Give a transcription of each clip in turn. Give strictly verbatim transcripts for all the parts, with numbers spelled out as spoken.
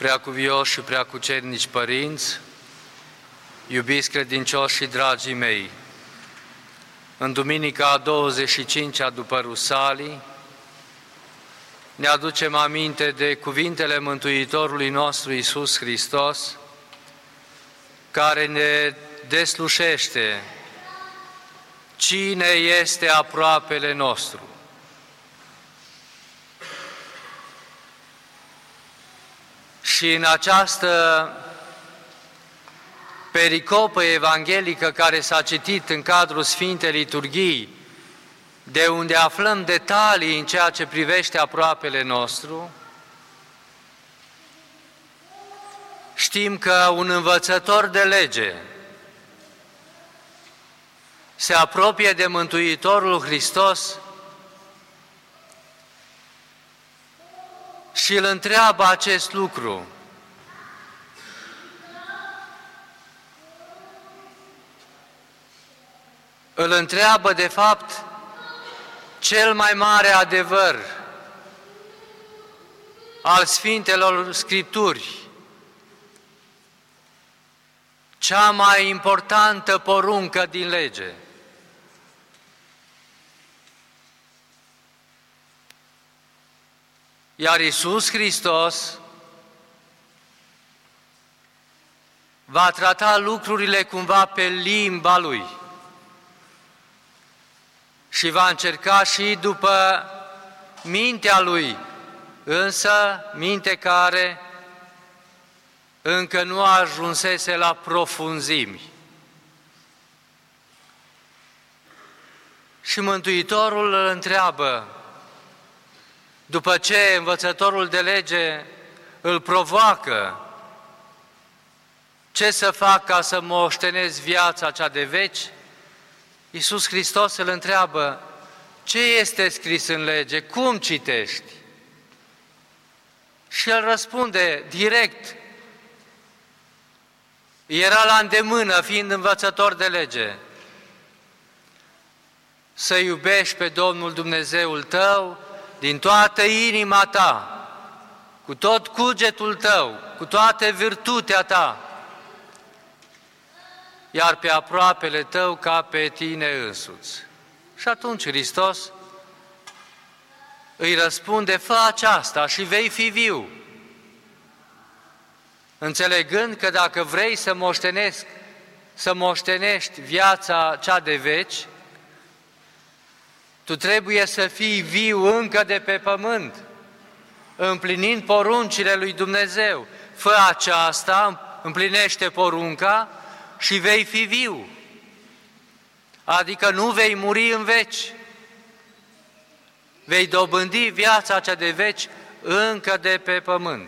Preacuvioși și preacucernici părinți, iubiți credincioși și dragii mei, în duminica a douăzeci și cincea după Rusalii, ne aducem aminte de cuvintele Mântuitorului nostru Iisus Hristos, care ne deslușește cine este aproapele nostru. Și în această pericopă evanghelică care s-a citit în cadrul Sfintei Liturghii, de unde aflăm detalii în ceea ce privește aproapele nostru, știm că un învățător de lege se apropie de Mântuitorul Hristos și îl întreabă acest lucru. Îl întreabă, de fapt, cel mai mare adevăr al Sfintelor Scripturi, cea mai importantă poruncă din lege. Iar Iisus Hristos va trata lucrurile cumva pe limba Lui și va încerca și după mintea Lui, însă minte care încă nu ajunsese la profunzimi. Și Mântuitorul îl întreabă, după ce învățătorul de lege îl provoacă, ce să fac ca să moștenesc viața cea de veci, Iisus Hristos îl întreabă, ce este scris în lege, cum citești? Și el răspunde direct, era la îndemână, fiind învățător de lege, să iubești pe Domnul Dumnezeul tău din toată inima ta, cu tot cugetul tău, cu toată virtutea ta, iar pe aproapele tău ca pe tine însuți. Și atunci Hristos îi răspunde, fă aceasta și vei fi viu, înțelegând că dacă vrei să moștenesc, să moștenești viața cea de veci, tu trebuie să fii viu încă de pe pământ, împlinind poruncile lui Dumnezeu. Fă aceasta, împlinește porunca și vei fi viu. Adică nu vei muri în veci. Vei dobândi viața cea de veci încă de pe pământ.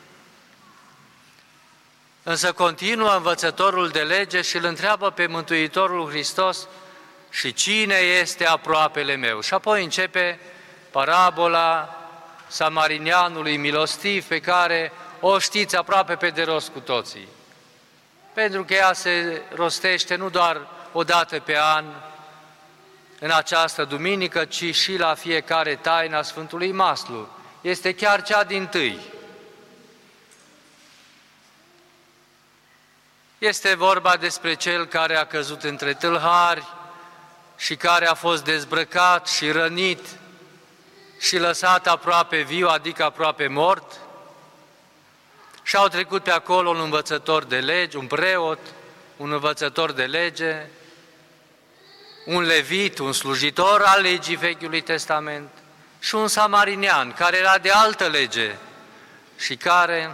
Însă continuă învățătorul de lege și îl întreabă pe Mântuitorul Hristos, și cine este aproapele meu? Și apoi începe parabola samarinianului milostiv, pe care o știți aproape pe de rost cu toții. Pentru că ea se rostește nu doar o dată pe an, în această duminică, ci și la fiecare taina Sfântului Maslu. Este chiar cea dintâi. Este vorba despre cel care a căzut între tâlhari și care a fost dezbrăcat și rănit și lăsat aproape viu, adică aproape mort. Și au trecut pe acolo un învățător de lege, un preot, un învățător de lege, un levit, un slujitor al legii Vechiului Testament și un samarinian care era de altă lege și care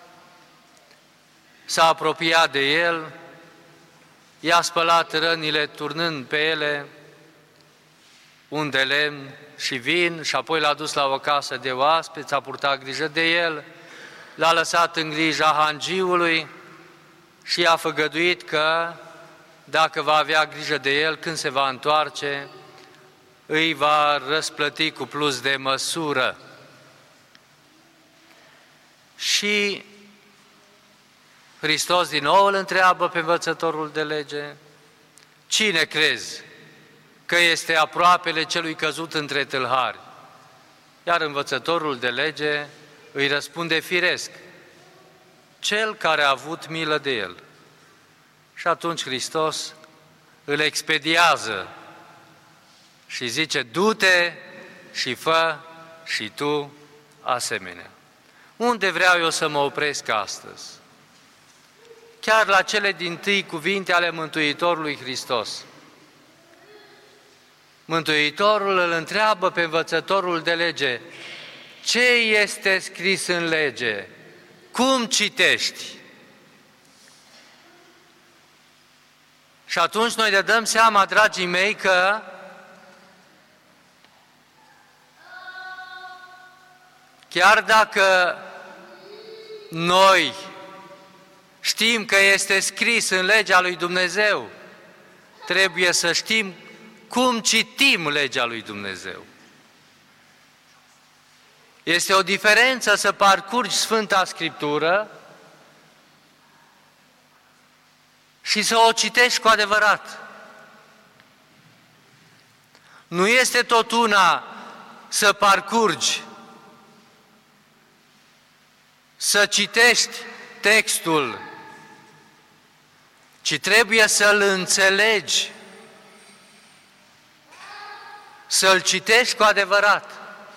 s-a apropiat de el, i-a spălat rănile turnând pe ele un de lemn și vin și apoi l-a dus la o casă de oaspeți, a purtat grijă de el, l-a lăsat în grija hangiului și i-a făgăduit că dacă va avea grijă de el, când se va întoarce, îi va răsplăti cu plus de măsură. Și Hristos din nou îl întreabă pe învățătorul de lege, cine crezi că este aproapele celui căzut între tâlhari? Iar învățătorul de lege îi răspunde firesc, cel care a avut milă de el. Și atunci Hristos îl expediază și zice, du-te și fă și tu asemenea. Unde vreau eu să mă opresc astăzi? Chiar la cele dintâi cuvinte ale Mântuitorului Hristos. Mântuitorul îl întreabă pe învățătorul de lege, ce este scris în lege? Cum citești? Și atunci noi ne dăm seama, dragii mei, că chiar dacă noi știm că este scris în legea lui Dumnezeu, trebuie să știm cum citim legea lui Dumnezeu. Este o diferență să parcurgi Sfânta Scriptură și să o citești cu adevărat. Nu este tot una să parcurgi, să citești textul, ci trebuie să-l înțelegi, să-l citești cu adevărat.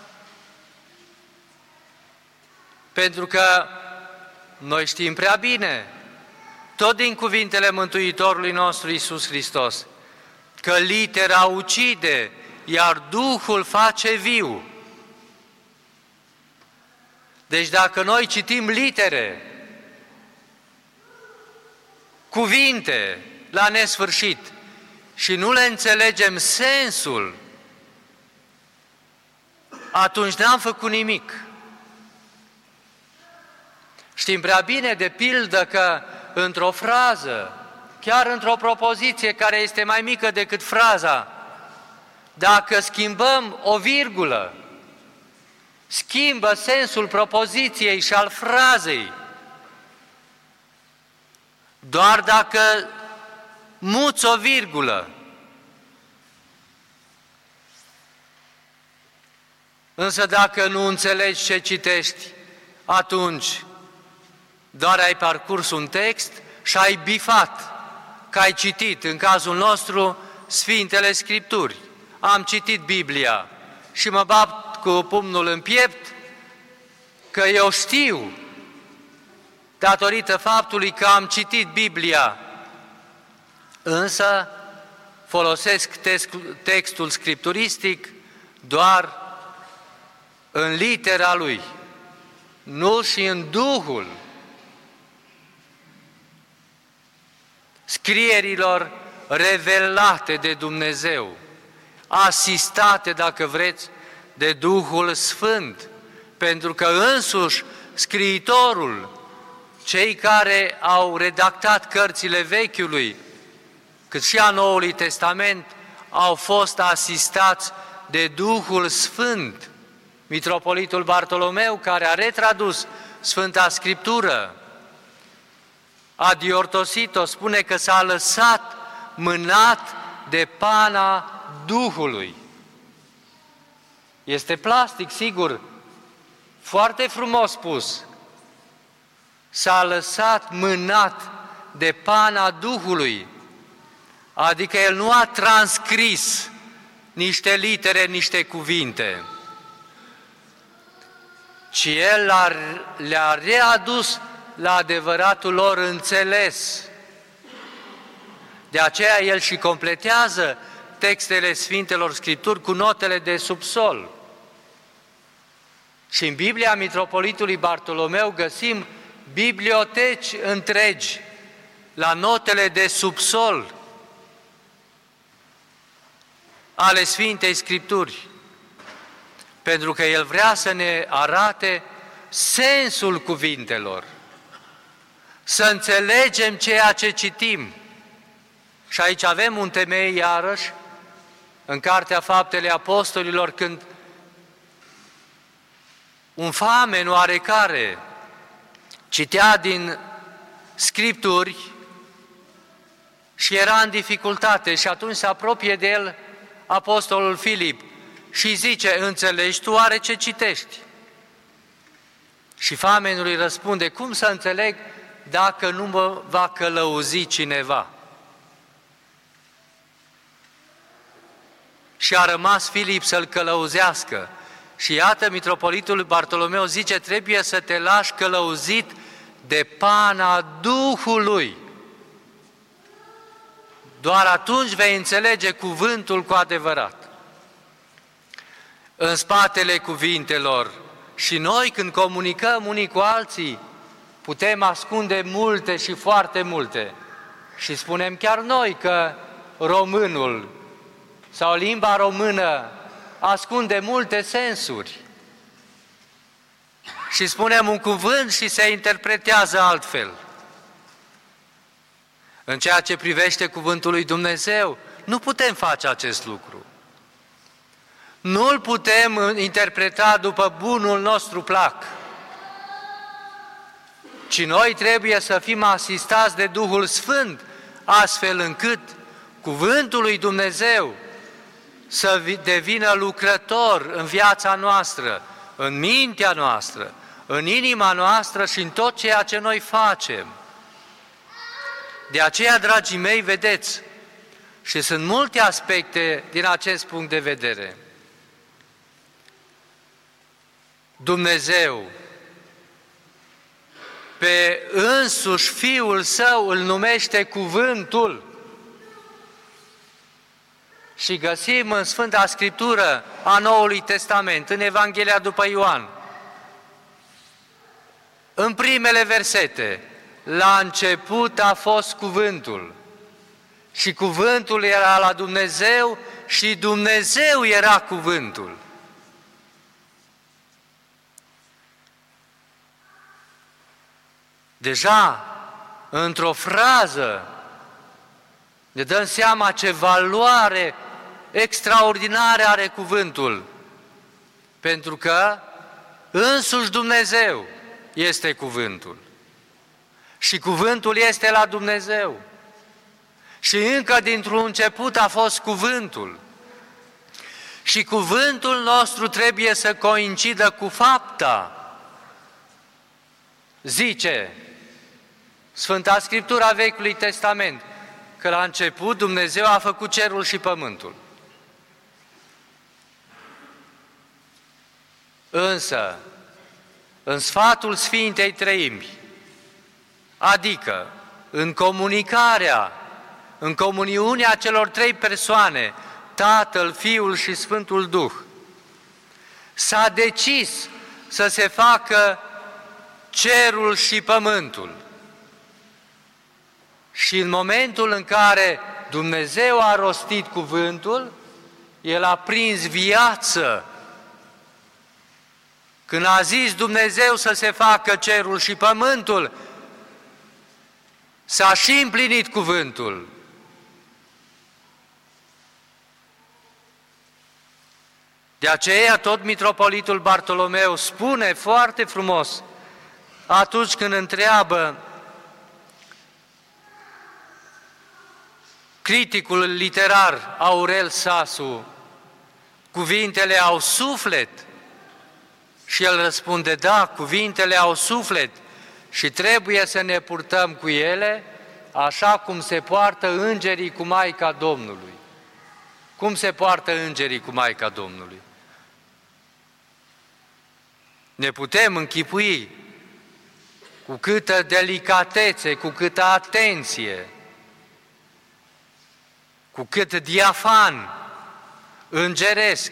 Pentru că noi știm prea bine, tot din cuvintele Mântuitorului nostru Iisus Hristos, că litera ucide, iar Duhul face viu. Deci dacă noi citim litere, cuvinte la nesfârșit și nu le înțelegem sensul, atunci n-am făcut nimic. Știm prea bine, de pildă, că într-o frază, chiar într-o propoziție care este mai mică decât fraza, dacă schimbăm o virgulă, schimbă sensul propoziției și al frazei. Doar dacă muți o virgulă. Însă dacă nu înțelegi ce citești, atunci doar ai parcurs un text și ai bifat că ai citit, în cazul nostru, Sfintele Scripturi. Am citit Biblia și mă bat cu pumnul în piept că eu știu, datorită faptului că am citit Biblia, însă folosesc textul scripturistic doar în litera lui, nu și în Duhul scrierilor revelate de Dumnezeu, asistate, dacă vreți, de Duhul Sfânt, pentru că însuși scriitorul, cei care au redactat cărțile Vechiului, cât și a Noului Testament, au fost asistați de Duhul Sfânt. Mitropolitul Bartolomeu, care a retradus Sfânta Scriptură, a diortosit-o, spune că s-a lăsat mânat de pana Duhului. Este plastic, sigur, foarte frumos spus. S-a lăsat mânat de pana Duhului, adică el nu a transcris niște litere, niște cuvinte, ci el le-a readus la adevăratul lor înțeles. De aceea el și completează textele Sfintelor Scripturi cu notele de subsol. Și în Biblia Mitropolitului Bartolomeu găsim biblioteci întregi la notele de subsol ale Sfintei Scripturi, pentru că el vrea să ne arate sensul cuvintelor, să înțelegem ceea ce citim. Și aici avem un temei, iarăși, în Cartea Faptele Apostolilor, când un famen oarecare citea din Scripturi și era în dificultate și atunci se apropie de el apostolul Filip și zice, înțelegi tu oare ce citești? Și famenul îi răspunde, cum să înțeleg dacă nu mă va călăuzi cineva. Și a rămas Filip să-l călăuzească. Și iată, mitropolitul Bartolomeu zice, trebuie să te lași călăuzit de pana Duhului. Doar atunci vei înțelege cuvântul cu adevărat. În spatele cuvintelor, și noi când comunicăm unii cu alții, putem ascunde multe și foarte multe. Și spunem chiar noi că românul sau limba română ascunde multe sensuri. Și spunem un cuvânt și se interpretează altfel. În ceea ce privește cuvântul lui Dumnezeu, nu putem face acest lucru. Nu-l putem interpreta după bunul nostru plac, ci noi trebuie să fim asistați de Duhul Sfânt, astfel încât cuvântul lui Dumnezeu să devină lucrător în viața noastră, în mintea noastră, în inima noastră și în tot ceea ce noi facem. De aceea, dragii mei, vedeți, și sunt multe aspecte din acest punct de vedere. Dumnezeu, pe însuși Fiul Său îl numește Cuvântul. Și găsim în Sfânta Scriptură a Noului Testament, în Evanghelia după Ioan, în primele versete, la început a fost Cuvântul și Cuvântul era la Dumnezeu și Dumnezeu era Cuvântul. Deja, într-o frază, ne dăm seama ce valoare extraordinară are cuvântul, pentru că însuși Dumnezeu este cuvântul și cuvântul este la Dumnezeu și încă dintr-un început a fost cuvântul și cuvântul nostru trebuie să coincidă cu fapta. Zice Sfânta Scriptura Vechiului Testament că la început Dumnezeu a făcut cerul și pământul. Însă, în sfatul Sfintei Treimi, adică în comunicarea, în comuniunea celor trei persoane, Tatăl, Fiul și Sfântul Duh, s-a decis să se facă cerul și pământul. Și în momentul în care Dumnezeu a rostit cuvântul, El a prins viață. Când a zis Dumnezeu să se facă cerul și pământul, s-a și împlinit cuvântul. De aceea tot mitropolitul Bartolomeu spune foarte frumos, atunci când întreabă criticul literar Aurel Sasu, cuvintele au suflet? Și el răspunde, da, cuvintele au suflet și trebuie să ne purtăm cu ele așa cum se poartă îngerii cu Maica Domnului. Cum se poartă îngerii cu Maica Domnului? Ne putem închipui cu câtă delicatețe, cu câtă atenție, cu cât diafan îngeresc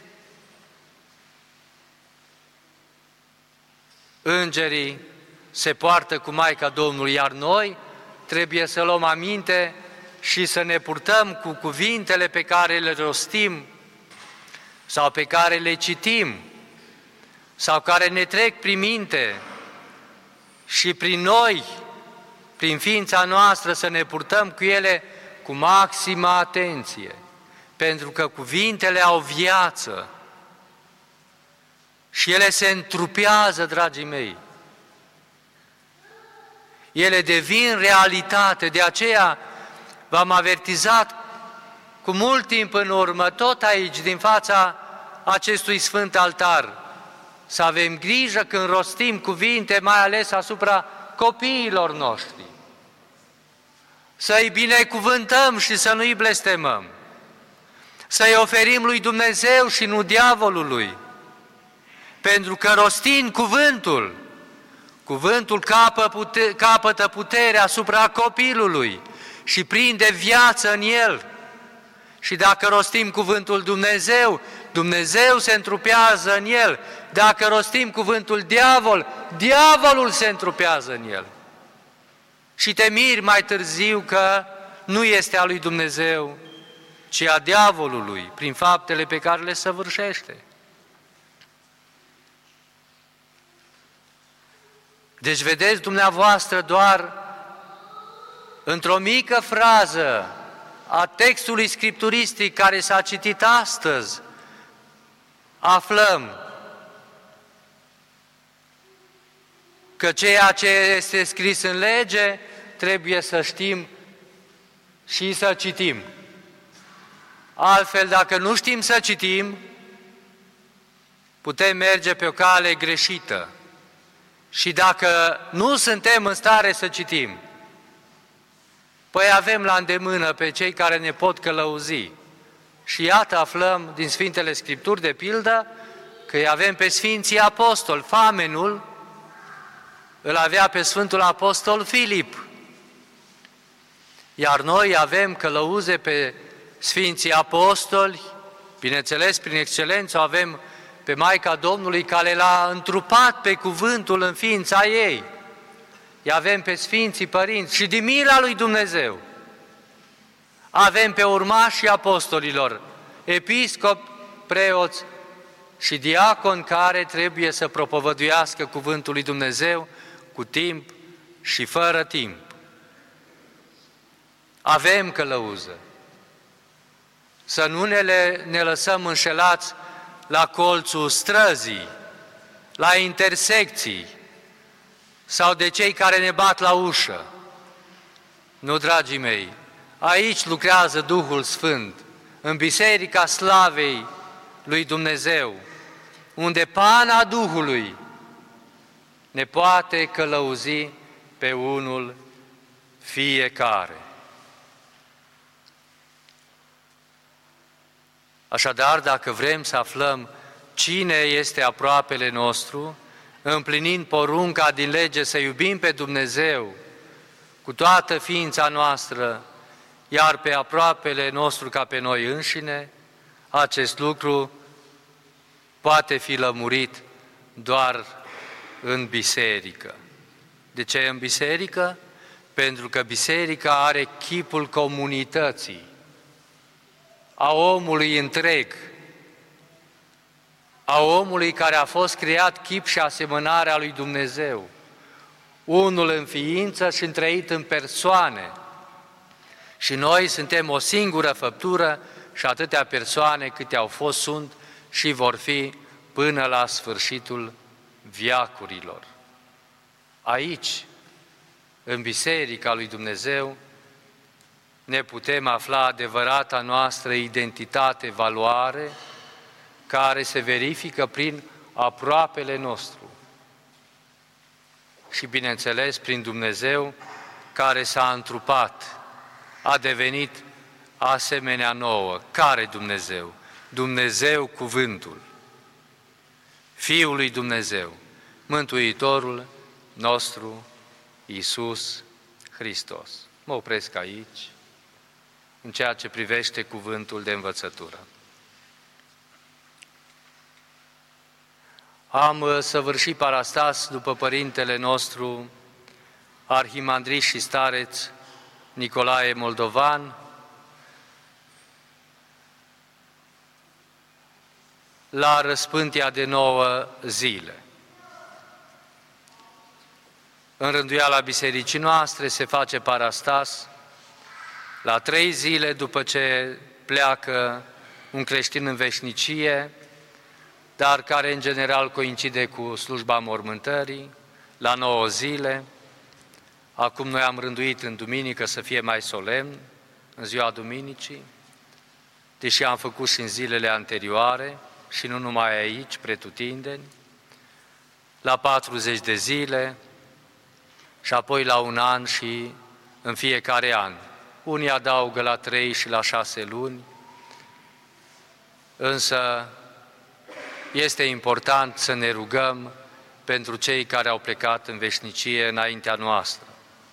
îngerii se poartă cu Maica Domnului, iar noi trebuie să luăm aminte și să ne purtăm cu cuvintele pe care le rostim sau pe care le citim sau care ne trec prin minte și prin noi, prin ființa noastră, să ne purtăm cu ele cu maximă atenție, pentru că cuvintele au viață și ele se întrupează, dragii mei. Ele devin realitate, de aceea v-am avertizat cu mult timp în urmă, tot aici, din fața acestui sfânt altar, să avem grijă când rostim cuvinte, mai ales asupra copiilor noștri, să-i binecuvântăm și să nu-i blestemăm, să-i oferim lui Dumnezeu și nu diavolului, pentru că rostind cuvântul, cuvântul capătă putere asupra copilului și prinde viață în el. Și dacă rostim cuvântul Dumnezeu, Dumnezeu se întrupează în el. Dacă rostim cuvântul diavol, diavolul se întrupează în el. Și te miri mai târziu că nu este a lui Dumnezeu, ci a diavolului, prin faptele pe care le săvârșește. Deci vedeți dumneavoastră doar într-o mică frază a textului scripturistic care s-a citit astăzi, aflăm că ceea ce este scris în lege trebuie să știm și să citim. Altfel, dacă nu știm să citim, putem merge pe o cale greșită. Și dacă nu suntem în stare să citim, păi avem la îndemână pe cei care ne pot călăuzi. Și iată aflăm din Sfintele Scripturi, de pildă, că îi avem pe Sfinții Apostoli. Famenul îl avea pe Sfântul Apostol Filip. Iar noi avem călăuze pe Sfinții Apostoli, bineînțeles, prin excelență avem pe Maica Domnului care l-a întrupat pe cuvântul în ființa ei. I avem pe Sfinții Părinți și din mila lui Dumnezeu. Avem pe urmașii apostolilor, episcopi, preoți și diaconi care trebuie să propovăduiască cuvântul lui Dumnezeu cu timp și fără timp. Avem călăuză. Să nu ne, le, ne lăsăm înșelați la colțul străzii, la intersecții sau de cei care ne bat la ușă. Nu, dragii mei, aici lucrează Duhul Sfânt, în Biserica Slavei lui Dumnezeu, unde pana Duhului ne poate călăuzi pe unul fiecare. Așadar, dacă vrem să aflăm cine este aproapele nostru, împlinind porunca din lege să iubim pe Dumnezeu cu toată ființa noastră, iar pe aproapele nostru ca pe noi înșine, acest lucru poate fi lămurit doar în biserică. De ce în biserică? Pentru că biserica are chipul comunității, a omului întreg, a omului care a fost creat chip și asemănarea lui Dumnezeu, unul în ființă și întreit în persoane. Și noi suntem o singură făptură și atâtea persoane câte au fost, sunt și vor fi până la sfârșitul veacurilor. Aici, în Biserica lui Dumnezeu, ne putem afla adevărata noastră identitate, valoare, care se verifică prin aproapele nostru. Și, bineînțeles, prin Dumnezeu, care s-a întrupat, a devenit asemenea nouă. Care Dumnezeu? Dumnezeu Cuvântul, Fiul lui Dumnezeu, Mântuitorul nostru, Iisus Hristos. Mă opresc aici, în ceea ce privește cuvântul de învățătură. Am săvârșit parastas după părintele nostru, arhimandrit și stareț Nicolae Moldovan, la răspântia de nouă zile. În rânduiala bisericii noastre se face parastas la trei zile după ce pleacă un creștin în veșnicie, dar care în general coincide cu slujba mormântării, la nouă zile. Acum noi am rânduit în duminică să fie mai solemn, în ziua duminicii, deși am făcut și în zilele anterioare, și nu numai aici, pretutindeni, la patruzeci de zile, și apoi la un an și în fiecare an. Unii adaugă la trei și la șase luni, însă este important să ne rugăm pentru cei care au plecat în veșnicie înaintea noastră.